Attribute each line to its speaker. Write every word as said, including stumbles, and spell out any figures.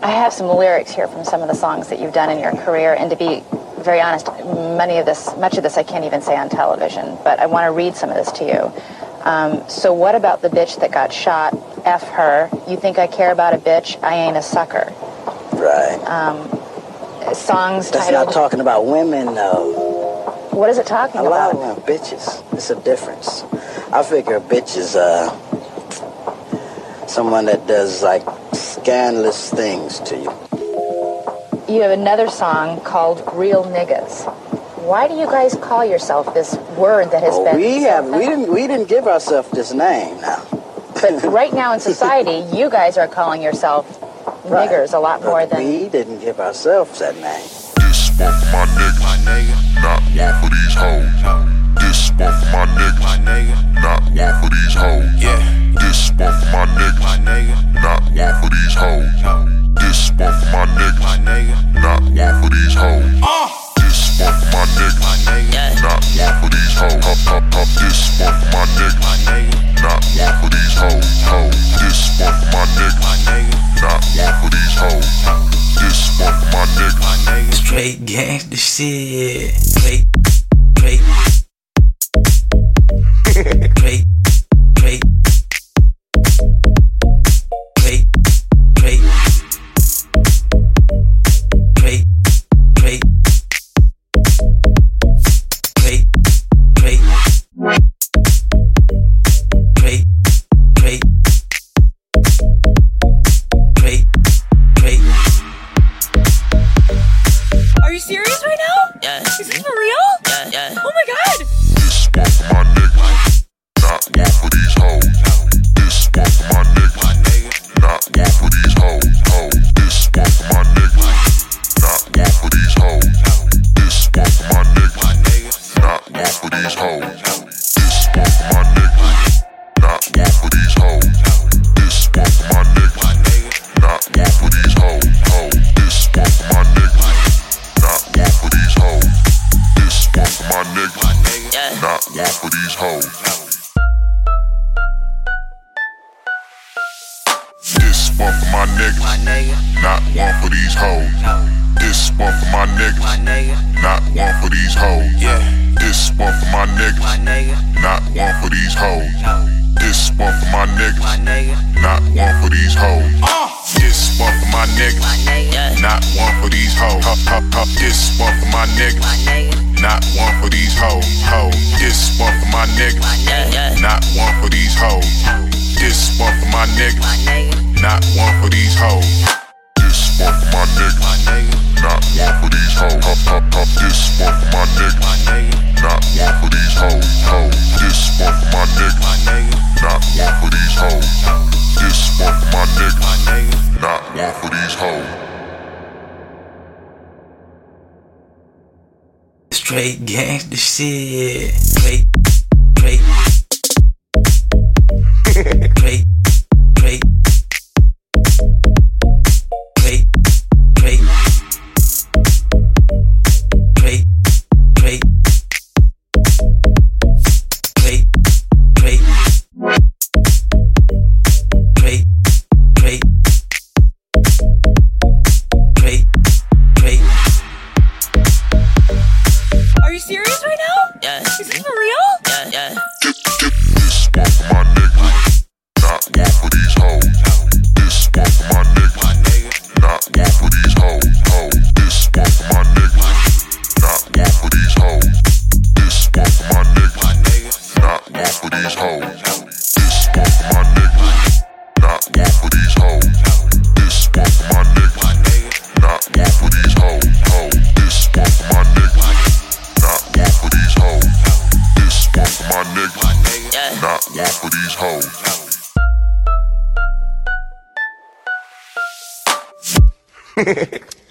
Speaker 1: I have some lyrics here from some of the songs that you've done in your career, and to be very honest, many of this, much of this I can't even say on television, but I want to read some of this to you. Um, so what about the bitch that got shot? F her. You think I care about a bitch? I ain't a sucker.
Speaker 2: Right.
Speaker 1: Um, songs
Speaker 2: That's
Speaker 1: titled...
Speaker 2: not talking about women, though.
Speaker 1: What is it talking
Speaker 2: a
Speaker 1: about?
Speaker 2: A lot of them, bitches. It's a difference. I figure a bitch is uh, someone that does, like, scandalous things to you.
Speaker 1: You have another song called Real Niggas. Why do you guys call yourself this word that has
Speaker 2: oh,
Speaker 1: been...
Speaker 2: We, have, we, didn't, we didn't give ourselves this name now.
Speaker 1: But right now in society, you guys are calling yourself
Speaker 2: right.
Speaker 1: niggers a lot
Speaker 2: but
Speaker 1: more than...
Speaker 2: we didn't give ourselves that name.
Speaker 3: This one for my nigga, my nigga, not one for these hoes. This one for my nigga, my nigga, not one for these hoes. Yeah. This one for my nigga, my nigga, not one for these hoes. This one for my nigga, my nigga, not one for these hoes. Uh. This one for my nigga, my nigga, not one for these hoes. Up, up, up. This one for my nigga, my nigga, not one for these hoes. Hoes. This one for my nigga, my nigga, not one for these hoes. This one for my nigga, my nigga.
Speaker 4: Straight gangsta shit. Straight, straight, straight, straight, straight, straight, straight, straight, straight, straight, straight, straight, straight, straight.
Speaker 5: Are you serious right now?
Speaker 4: Yeah.
Speaker 5: Is this for real?
Speaker 4: Yeah, yeah.
Speaker 5: Oh my god!
Speaker 3: This one for my nigga, not one for these hoes. This one for my nigga, my nigga, not one for these hoes. Hoes. This one for my nigga, not one for these hoes. This one for my nigga, my nigga, not one for these hoes. This one for my nigga, not one for these hoes. This one for my nigga, my nigga, not one for these hoes. Hoes. This one for my nigga, not one for these hoes. This one for my nigga, my nigga, not one for these hoes. This one for my nigga, my nigga, not one for these hoes. This one for my nigga, my nigga, not one for these hoes. Yeah. This one for my nigga, my nigga, not one for these hoes. This one for my nigga, my nigga, not one for these hoes. Uh. This one for my nigga, my nigga, not one for these hoes. Huh, huh, huh. This one for my nigga, my nigga, not one for these hoes. Hoes. This one for my nigga, my nigga, not one for these hoes. This one for my nigga, my nigga, not one for these hoes. This one for my nigga, my nigga, not one for these hoes. Huh, huh, huh. This one for my nigga, my nigga, not one for these hoes. Hoes. This one for my nigga, my nigga, not one for these hoes. This one for my nigga, my nigga, not one for these hoes.
Speaker 4: Straight gangsta shit. Straight, straight, straight, straight, straight, straight, straight, straight, straight, straight, straight, straight, straight, straight.
Speaker 5: Are you serious right now?
Speaker 4: Yeah.
Speaker 5: Is this for real?
Speaker 4: Yeah, yeah.
Speaker 3: This one for my nigga, not one for these hoes. This one for my nigga, my nigga, not one for these hoes. Hoes. This one for my nigga, not one for these hoes. This one for my nigga, my nigga, not one for these hoes. This one for my nigga, not one for these hoes. This one for my nigga, my nigga, not one for these hoes. Hoes. This one for my nigga, not one for these hoes. This one for my nigga, my nigga, not one for these hoes.
Speaker 4: Yeah.